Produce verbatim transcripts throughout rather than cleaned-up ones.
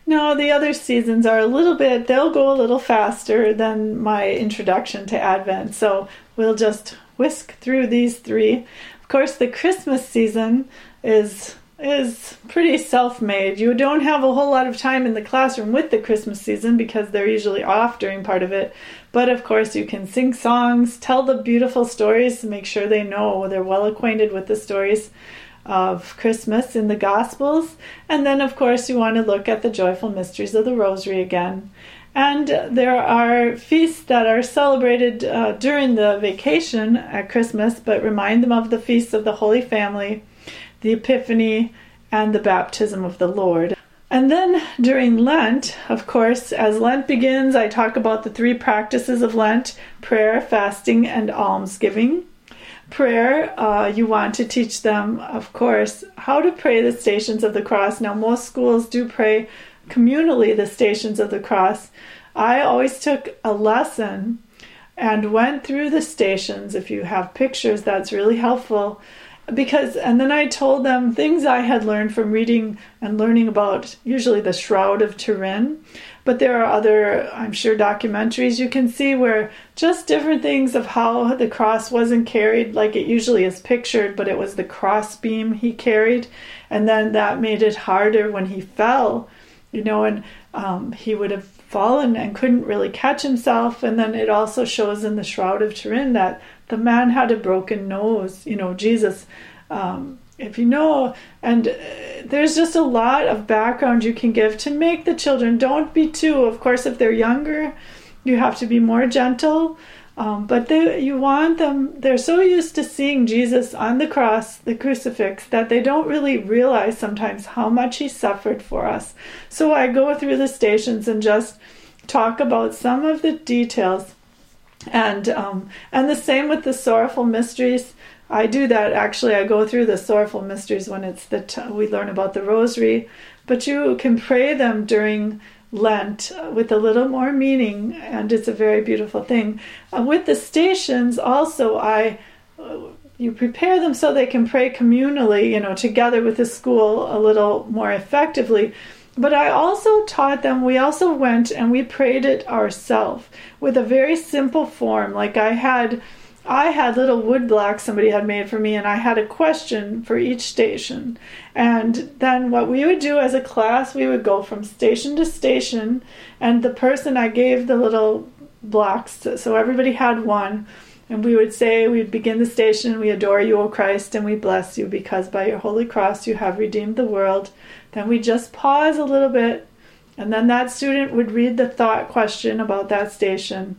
No, the other seasons are a little bit, they'll go a little faster than my introduction to Advent. So we'll just whisk through these three. Of course, the Christmas season is is pretty self-made. You don't have a whole lot of time in the classroom with the Christmas season because they're usually off during part of it. But of course, you can sing songs, tell the beautiful stories, make sure they know they're well acquainted with the stories of Christmas in the Gospels. And then, of course, you want to look at the joyful mysteries of the Rosary again. And there are feasts that are celebrated uh, during the vacation at Christmas, but remind them of the feasts of the Holy Family, the Epiphany, and the Baptism of the Lord. And then during Lent, of course, as Lent begins, I talk about the three practices of Lent: prayer, fasting, and almsgiving. Prayer, uh, you want to teach them, of course, how to pray the Stations of the Cross. Now, most schools do pray communally the Stations of the Cross. I always took a lesson and went through the stations. If you have pictures, that's really helpful. Because, and then I told them things I had learned from reading and learning about usually the Shroud of Turin. But there are other, I'm sure, documentaries you can see where just different things of how the cross wasn't carried like it usually is pictured, but it was the crossbeam he carried. And then that made it harder when he fell, you know, and um, he would have fallen and couldn't really catch himself. And then it also shows in the Shroud of Turin that the man had a broken nose, you know, Jesus, um, if you know, and uh, there's just a lot of background you can give to make the children. Don't be too, of course, if they're younger, you have to be more gentle, um, but they, you want them, they're so used to seeing Jesus on the cross, the crucifix, that they don't really realize sometimes how much he suffered for us. So I go through the stations and just talk about some of the details. And um, and the same with the sorrowful mysteries. I do that actually. I go through the sorrowful mysteries when it's the t- we learn about the Rosary, but you can pray them during Lent with a little more meaning, and it's a very beautiful thing. Uh, with the stations, also, I uh, you prepare them so they can pray communally, you know, together with the school a little more effectively. But I also taught them, we also went and we prayed it ourselves with a very simple form. Like I had, I had little wood blocks somebody had made for me, and I had a question for each station. And then what we would do as a class, we would go from station to station, and the person I gave the little blocks, so everybody had one. And we would say, we'd begin the station, we adore you, O Christ, and we bless you, because by your holy cross you have redeemed the world. Then we just pause a little bit, and then that student would read the thought question about that station.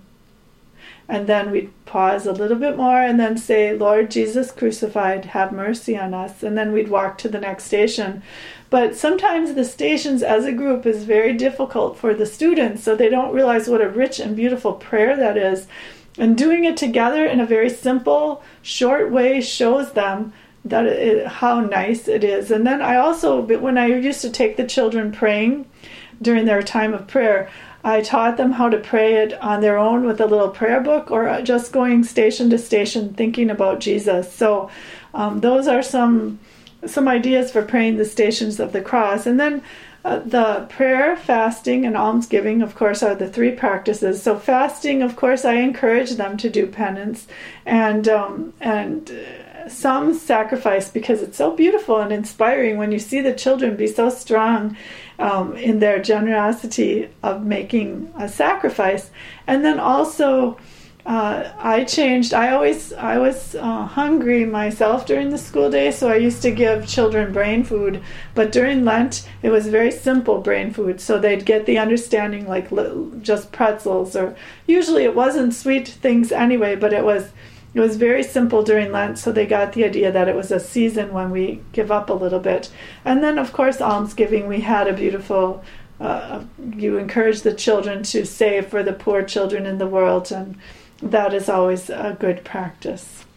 And then we'd pause a little bit more and then say, Lord Jesus crucified, have mercy on us. And then we'd walk to the next station. But sometimes the stations as a group is very difficult for the students, so they don't realize what a rich and beautiful prayer that is. And doing it together in a very simple, short way shows them that it, how nice it is. And then I also, when I used to take the children praying during their time of prayer, I taught them how to pray it on their own with a little prayer book, or just going station to station thinking about Jesus. So um, those are some some ideas for praying the Stations of the Cross. And then uh, the prayer, fasting, and almsgiving, of course, are the three practices. So fasting, of course, I encourage them to do penance, and um, and uh, some sacrifice, because it's so beautiful and inspiring when you see the children be so strong um, in their generosity of making a sacrifice. And then also uh, I changed, I always, I was uh, hungry myself during the school day, so I used to give children brain food, but during Lent it was very simple brain food, so they'd get the understanding, like just pretzels, or usually it wasn't sweet things anyway, but it was It was very simple during Lent, so they got the idea that it was a season when we give up a little bit. And then, of course, almsgiving, we had a beautiful, uh, you encourage the children to save for the poor children in the world, and that is always a good practice.